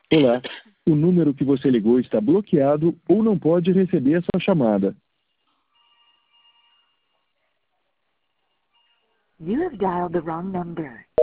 Olá, o número que você ligou está bloqueado ou não pode receber a sua chamada. You have dialed the wrong number.